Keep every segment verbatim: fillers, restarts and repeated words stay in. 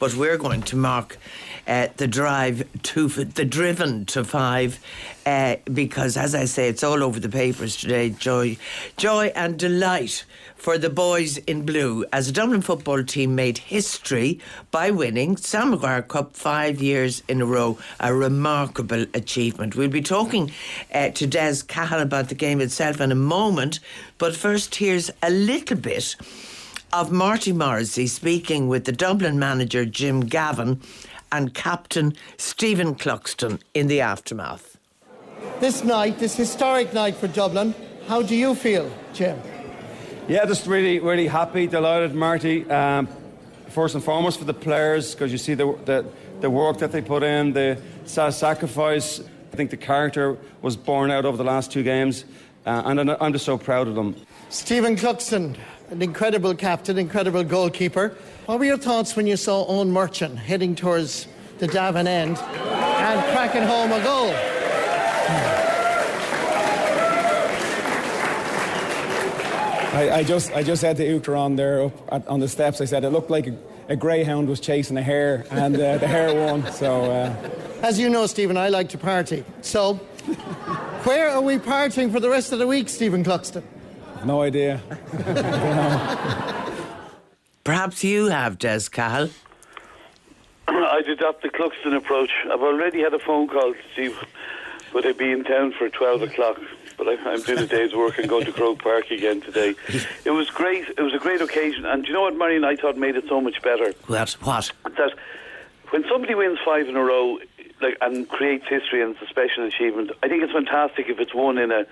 but we're going to mark uh, the drive to the driven to five, uh, because, as I say, it's all over the papers today. Joy, joy and delight for the boys in blue, as a Dublin football team made history by winning Sam Maguire Cup five years in a row. A remarkable achievement. We'll be talking uh, to Des Cahill about the game itself in a moment, but first here's a little bit of Marty Morrissey speaking with the Dublin manager Jim Gavin and captain Stephen Cluxton in the aftermath. This night, this historic night for Dublin, how do you feel, Jim? Yeah, just really, really happy, delighted, Marty. Um, first and foremost for the players, because you see the, the the work that they put in, the sacrifice. I think the character was borne out over the last two games, uh, and I'm just so proud of them. Stephen Cluxton, an incredible captain, incredible goalkeeper. What were your thoughts when you saw Owen Murchan heading towards the Davin end and cracking home a goal? I, I just I just said to Uachtaráin there up at, on the steps, I said it looked like a, a greyhound was chasing a hare, and uh, the hare won. So, uh... As you know, Stephen, I like to party. So, where are we partying for the rest of the week, Stephen Cluxton? No idea. I don't know. Perhaps you have, Des Cahill. I'd adopt the Cluxton approach. I've already had a phone call to see would I be in town for twelve o'clock. But I, I'm doing a day's work and going to Croke Park again today. It was great. It was a great occasion. And do you know what, Marion, I thought made it so much better? What? What? That when somebody wins five in a row, like, and creates history, and it's a special achievement, I think it's fantastic if it's won in a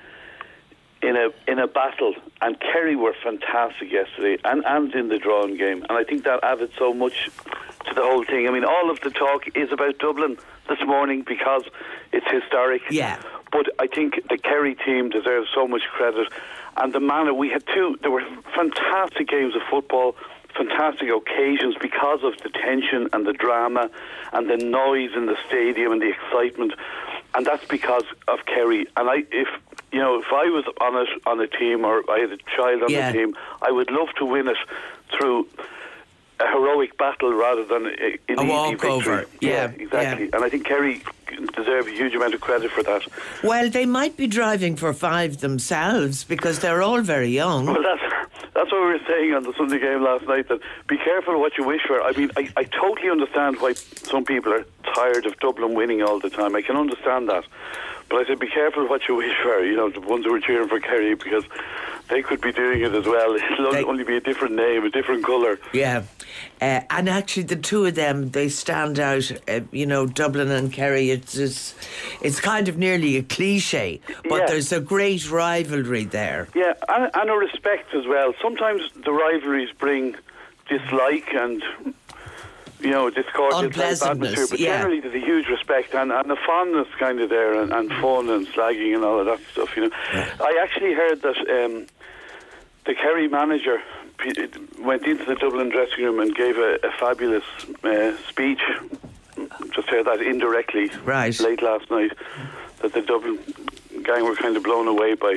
in a in a battle. And Kerry were fantastic yesterday, and, and in the drawing game. And I think that added so much to the whole thing. I mean, all of the talk is about Dublin this morning because it's historic. Yeah. But I think the Kerry team deserves so much credit. And the manner, we had two, there were fantastic games of football, fantastic occasions because of the tension and the drama and the noise in the stadium and the excitement. And that's because of Kerry. And I, if you know, if I was on it on a team, or I had a child on yeah. the team, I would love to win it through a heroic battle rather than a, an a easy walkover. victory. Yeah, yeah, exactly. Yeah. And I think Kerry deserve a huge amount of credit for that. Well, they might be driving for five themselves because they're all very young. Well, that's that's what we were saying on the Sunday game last night, that be careful what you wish for. I mean, I, I totally understand why some people are tired of Dublin winning all the time. I can understand that. But I said, be careful what you wish for, you know, the ones who are cheering for Kerry, because they could be doing it as well. It'll they, only be a different name, a different colour. Yeah. Uh, and actually, the two of them, they stand out, uh, you know, Dublin and Kerry. It's, it's, it's kind of nearly a cliche, but yeah. there's a great rivalry there. Yeah, and, and a respect as well. Sometimes the rivalries bring dislike and, you know, discordial type atmosphere, but yeah. generally there's a huge respect and, and a fondness kind of there, and, and fun and slagging and all of that stuff, you know. Yeah. I actually heard that um, the Kerry manager went into the Dublin dressing room and gave a, a fabulous uh, speech. Just heard that indirectly right. late last night, that the Dublin gang were kind of blown away by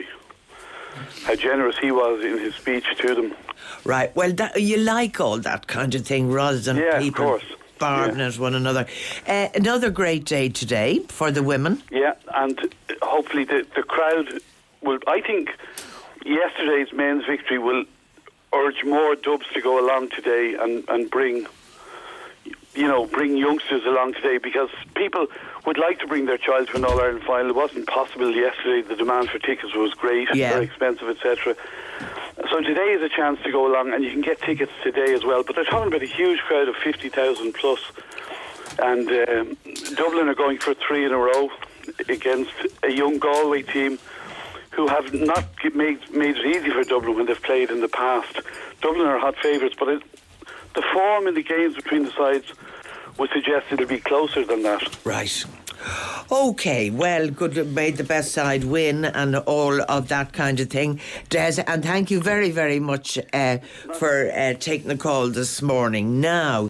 how generous he was in his speech to them. Right, well, that, you like all that kind of thing rather than yeah, people barbing yeah. at one another. Uh, another great day today for the women. Yeah, and hopefully the, the crowd will, I think yesterday's men's victory will urge more Dubs to go along today and, and bring, you know, bring youngsters along today, because people would like to bring their child to an All-Ireland final. It wasn't possible yesterday. The demand for tickets was great, yeah. very expensive, et cetera. So today is a chance to go along, and you can get tickets today as well. But they're talking about a huge crowd of fifty thousand plus. And um, Dublin are going for three in a row against a young Galway team who have not made, made it easy for Dublin when they've played in the past. Dublin are hot favourites, but it, the form in the games between the sides would suggest it'll be closer than that. Right. OK, well, good, made the best side win and all of that kind of thing. Des, and thank you very, very much uh, for uh, taking the call this morning. Now,